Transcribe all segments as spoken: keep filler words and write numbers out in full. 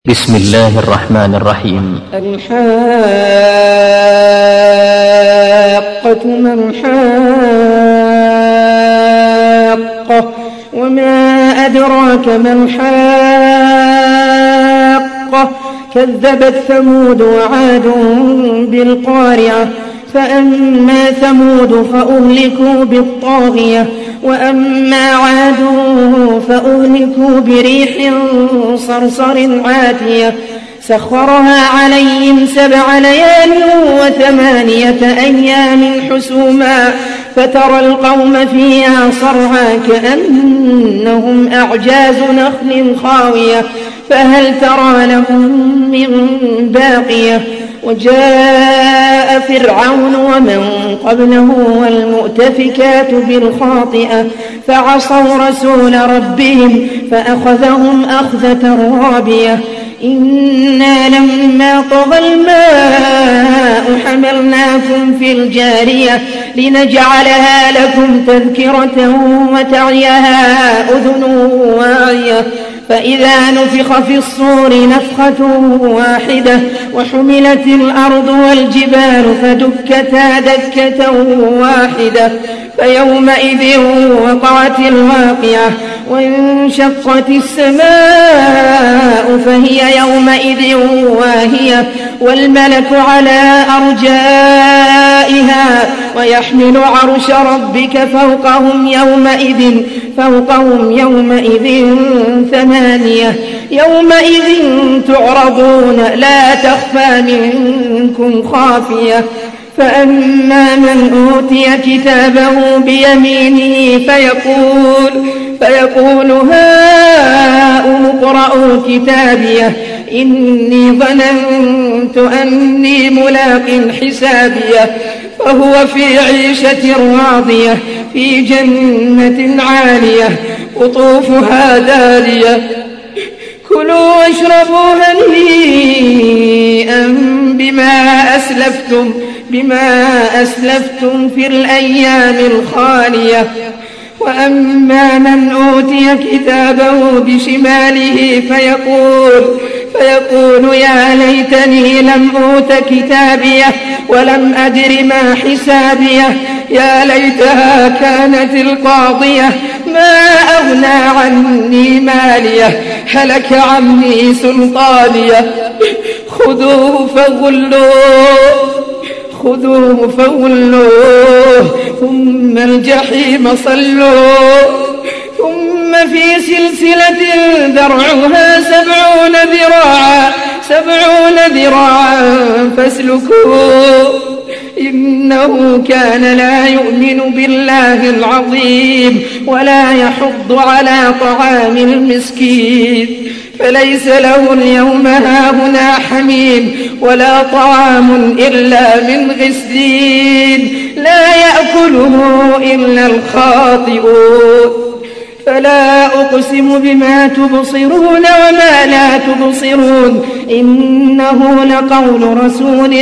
بسم الله الرحمن الرحيم. الحاقة ما الحاقة وما أدراك ما الحاقة كذبت ثمود وعاد بالقارعة فأما ثمود فأهلكوا بالطاغية وأما عاد فأهلكوا بريح صرصر عاتية سخرها عليهم سبع ليال وثمانية أيام حسوما فترى القوم فيها صرعى كأنهم أعجاز نخل خاوية فهل ترى لهم من باقية وجاء فرعون ومن قبله والمؤتفكات بالخاطئة فعصوا رسول ربهم فأخذهم أخذة رابية إنا لما طغى الماء حملناكم في الجارية لنجعلها لكم تذكرة وتعيها أذن واعية فإذا نفخ في الصور نفخة واحدة وحملت الأرض والجبال فدكتا دكة واحدة فيومئذ وقعت الواقعة وانشقت السماء فهي يومئذ واهية والملك على أرجائها ويحمل عرش ربك فوقهم يومئذ فوقهم يومئذ ثمانية يومئذ تعرضون لا تخفى منكم خافية فأما من أوتي كتابه بيمينه فيقول فيقول هاؤم اقرءوا كتابيه إني ظننت أني ملاق حسابيه فهو في عيشة راضية في جنة عالية قطوفها دانية كلوا واشربوا هنيئا بما أسلفتم بما أسلفتم في الأيام الخالية وأما من أوتي كتابه بشماله فيقول فيقول يا ليتني لم أوت كتابيه ولم أدر ما حسابيه يا ليتها كانت القاضية ما أغنى عني ماليه هلك عني سلطانيه خذوه فغلوه خذوه فغلوه ثم الجحيم صلوه ثم في سلسلة ذرعها سبعون ذراعا سبعون ذراعا فاسلكوه إنه كان لا يؤمن بالله العظيم ولا يحض على طعام المسكين فليس له اليوم هاهنا حميم ولا طعام إلا من غسلين لا يأكله إلا الخاطئون فلا أقسم بما تبصرون وما لا تبصرون إنه لقول رسول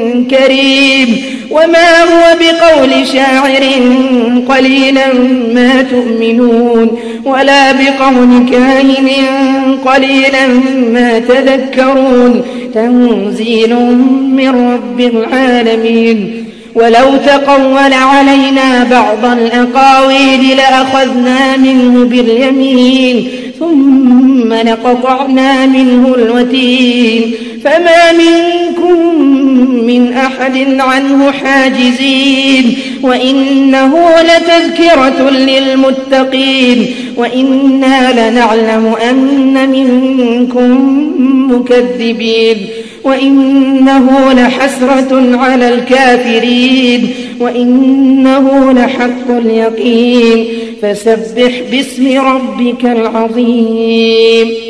كريم وما هو بقول شاعر قليلا ما تؤمنون ولا بقول كاهن قليلا ما تذكرون تنزيل من رب العالمين ولو تقول علينا بعض الأقاويل لأخذنا منه باليمين ثم لقطعنا منه الوتين فما منكم من أحد عنه حاجزين وإنه لتذكرة للمتقين وإنا لنعلم أن منكم مكذبين وإنه لحسرة على الكافرين وإنه لحق اليقين فسبح باسم ربك العظيم.